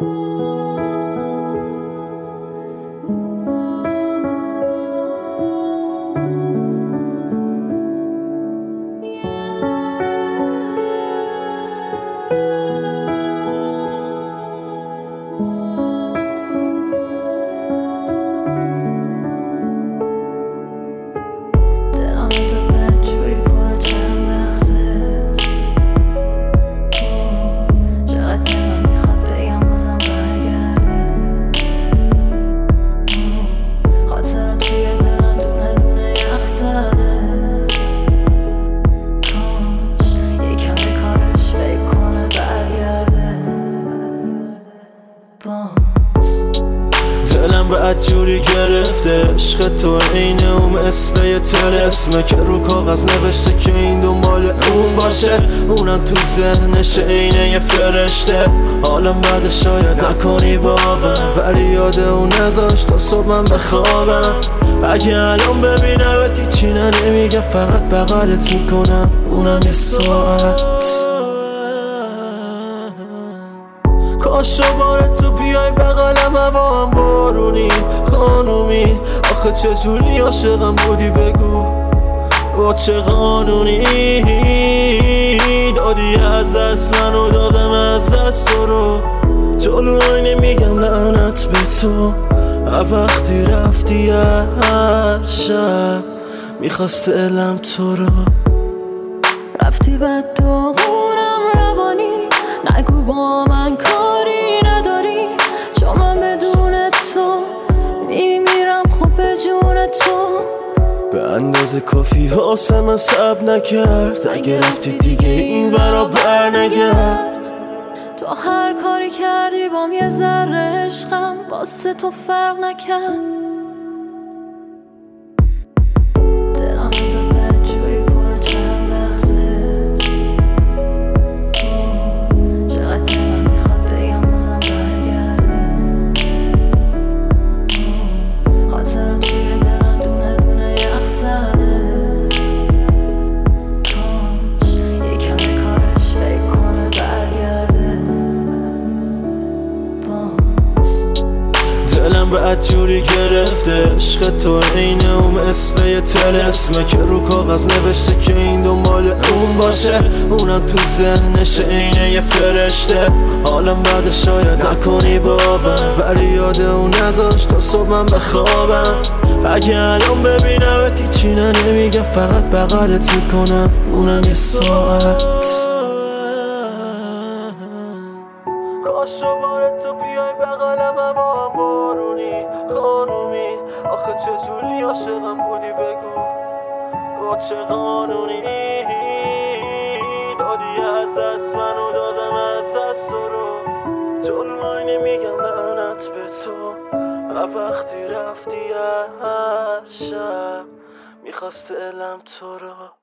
دلم بدجوری گرفته عشق تو اینه و مثل یه طلسمه که رو کاغذ نوشته که این دنبال اون باشه، اونم تو ذهنش اینه یه فرشته. حالم بده شاید نکنی باور، ولی یاد اون نذاشت تا صبح من بخوابم. اگه الان ببینم چی نمیگم، فقط بغلت میکنم اونم یه ساعت. کاش باره تو بیای بغلم، هوا هم بارونی خانومی. آخه چجوری عاشقم بودی بگو، با چه قانونی دادی از دست منو، دادم از دست تو رو. جلو آینه میگم لعنت به تو، وقتی رفتی هر شب میخواست علم تو رو. رفتی بد داغونم روانی، نگو با من کاری نداری، چون من بدون تو میمیرم خوب به جون تو. به اندازه کافی واسه من صبر نکرد، اگه رفتی دیگه این ورا بر نگرد. تو هر کاری کردی بام یه ذره عشقم واسه تو فرق نکرد. دلم بدجوری گرفته عشق تو اینه و مثل یه طلسمه که رو کاغذ نوشته که این دنبال اون باشه، اونم تو ذهنش اینه یه فرشته. حالم بده شاید نکنی باور، ولی یاد اون نذاشت تا صبح من بخوابم. اگه الان ببینم چی نمیگم، فقط بغلت میکنم اونم یه ساعت. کاش باره تو بیای بغلم، هوا هم بارونی خانومی. آخه چجوری عاشقم بودی بگو، با چه قانونی دادی از دست منو، دادم از دست تو رو. جلو آینه میگم لعنت به تو، وقتی رفتی هر شب میخواست علم تو رو.